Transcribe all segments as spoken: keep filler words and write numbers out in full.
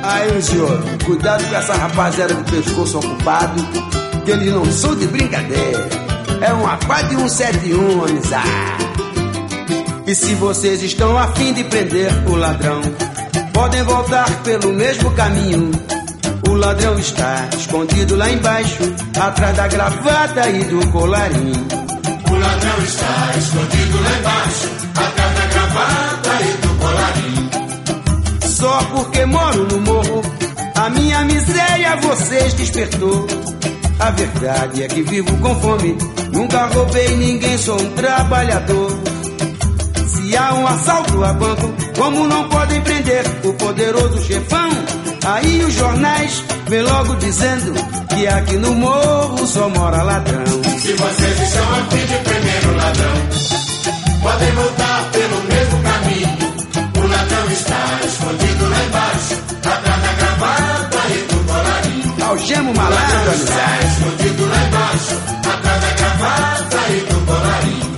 Aí, senhor, cuidado com essa rapaziada do pescoço ocupado, que eles não são de brincadeira. É um A quatro e um sete um, amizade. E se vocês estão a fim de prender o ladrão, podem voltar pelo mesmo caminho. O ladrão está escondido lá embaixo, atrás da gravata e do colarinho. O ladrão está escondido lá embaixo, atrás da gravata e do colarinho. Só porque moro no morro, a minha miséria vocês despertou. A verdade é que vivo com fome, nunca roubei ninguém, sou um trabalhador. Se há um assalto a banco, como não podem prender o poderoso chefão? Aí os jornais vêm logo dizendo que aqui no morro só mora ladrão. Se vocês estão a fim de prender o ladrão, podem voltar pelo mesmo caminho. O ladrão está escondido lá embaixo, atrás da gravata e do colarinho. Algema o malandro, amizade. Escondido lá embaixo, atrás da gravata e do colarinho.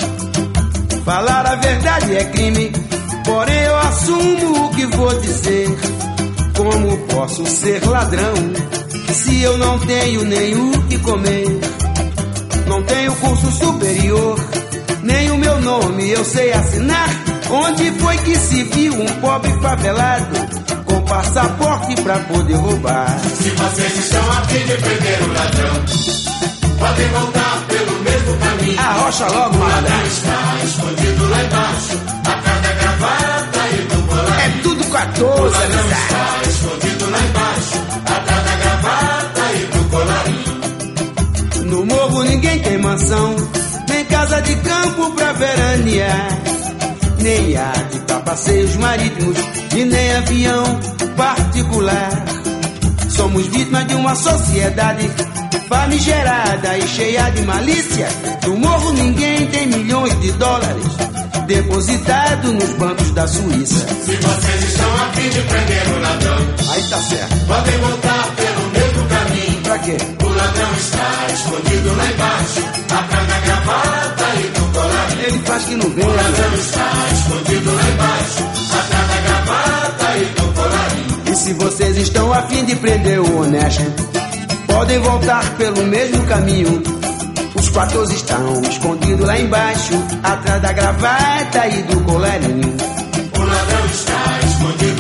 Falar a verdade é crime, porém eu assumo o que vou dizer. Como posso ser ladrão se eu não tenho nem o que comer? Não tenho curso superior, nem o meu nome eu sei assinar. Onde foi que se viu um pobre favelado com passaporte pra poder roubar? Se vocês estão a fim de prender o ladrão, podem voltar pelo mesmo caminho. Arrocha logo, o malandro. ladrão está escondido lá embaixo, atrás da gravata e do colarinho. É tudo O quatorze, ladrão amizade. está escondido lá embaixo, atrás da gravata e do colarinho. No morro ninguém tem mansão, nem casa de campo pra veranear, nem iate pra passeios marítimos e nem avião particular. Somos vítimas de uma sociedade famigerada e cheia de malícia. No morro ninguém tem milhões de dólares depositado nos bancos da Suíça. Se vocês estão a fim de prender o ladrão, Aí tá certo. podem voltar pelo mesmo caminho. Pra quê? O ladrão está escondido lá embaixo, atrás da gravata e do colarinho. Ele faz que não vê, O né? ladrão está escondido lá embaixo, atrás da gravata e do colarinho. E se vocês estão a fim de prender o honesto, podem voltar pelo mesmo caminho. Os quatorze estão escondidos lá embaixo, atrás da gravata e do colarinho. O ladrão está escondido